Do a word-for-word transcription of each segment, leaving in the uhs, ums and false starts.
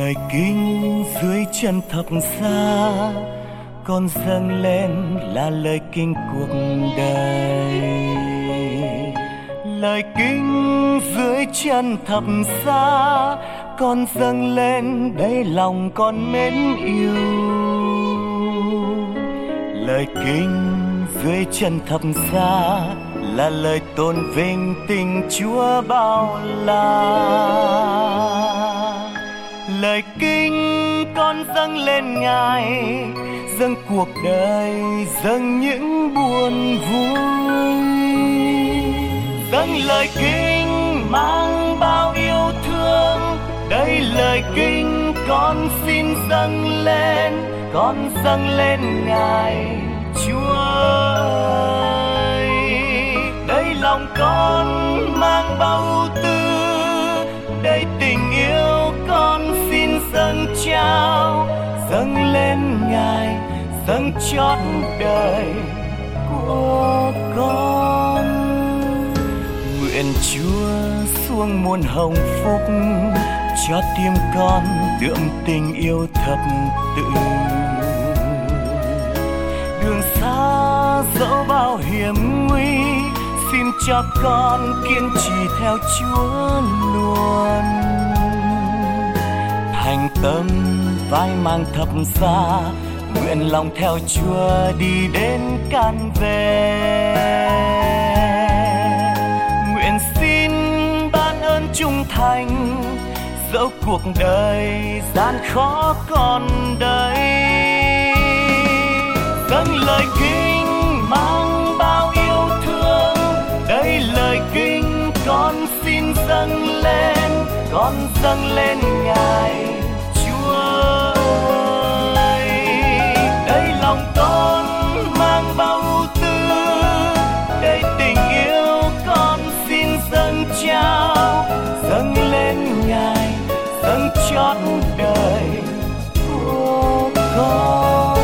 Lời kinh dưới chân thập giá con dâng lên là lời kinh cuộc đời. Lời kinh dưới chân thập giá con dâng lên đây lòng con mến yêu. Lời kinh dưới chân thập giá là lời tôn vinh tình Chúa bao la. Lời kinh con dâng lên Ngài, dâng cuộc đời, dâng những buồn vui. Dâng lời kinh mang bao yêu thương, đây lời kinh con xin dâng lên, con dâng lên Ngài Chúa ơi. Đây lòng con mang bao ưu tư, đây tình yêu con xin dâng trao, dâng lên Ngài, dâng chót đời của con. Nguyện Chúa xuống muôn hồng phúc, cho tim con đượm tình yêu thập tự. Đường xa dẫu bao hiểm nguy, xin cho con kiên trì theo Chúa luôn. Thành tâm vai mang thập giá, nguyện lòng theo Chúa đi đến can về. Nguyện xin ban ơn trung thành, dẫu cuộc đời gian khó còn đây. Dâng lời kinh mang bao yêu thương, đây lời kinh con xin dâng lên, con dâng lên Ngài Chúa ơi. Đây lòng con mang bao ưu tư, đây tình yêu con xin dâng trao, dâng lên Ngài, dâng chót đời của con.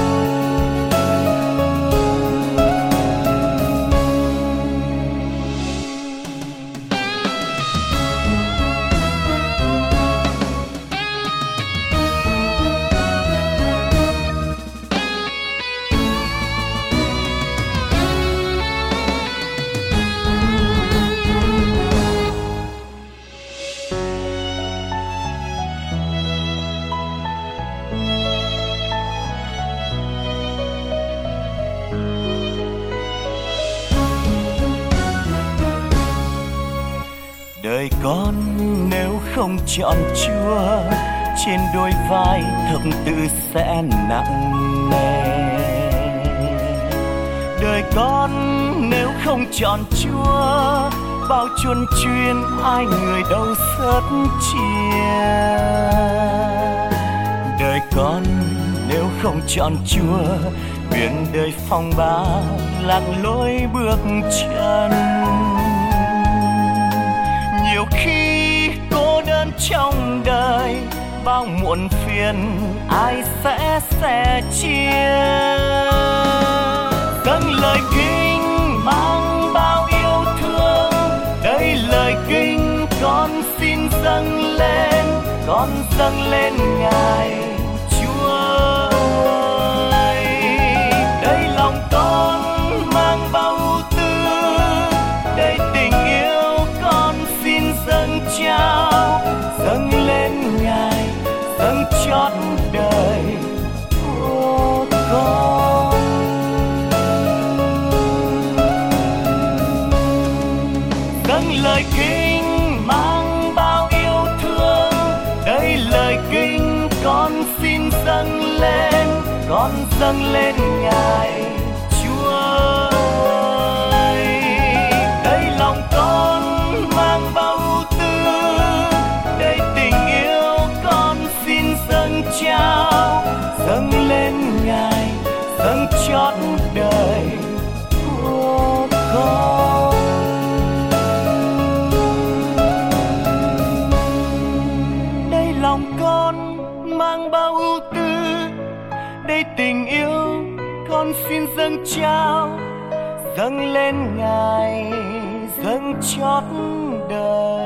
Đời con nếu không chọn Chúa, trên đôi vai thập tự sẽ nặng nề. Đời con nếu không chọn Chúa, bao chuân chuyên ai người đâu sớt chia. Đời con nếu không chọn Chúa, biển đời phong ba lạc lối bước chân. Nhiều khi cô đơn trong đời, bao muộn phiền ai sẽ sẻ chia. Dâng lời kinh mang bao yêu thương, đây lời kinh con xin dâng lên, con dâng lên Ngài Chúa ơi. Đây lòng con mang bao ưu tư, đây tình yêu con xin dâng trao, dâng lên Ngài, dâng chót đời của con. Dâng lời kinh mang bao yêu thương, đây lời kinh con xin dâng lên, con dâng lên Ngài Chúa ơi. Đây lòng con mang bao ưu tư, đây tình yêu con xin dâng trao, dâng lên Ngài, dâng chót đời của con. Đây lòng con mang bao ưu tư, đây tình yêu con xin dâng trao, dâng lên Ngài, dâng chót đời.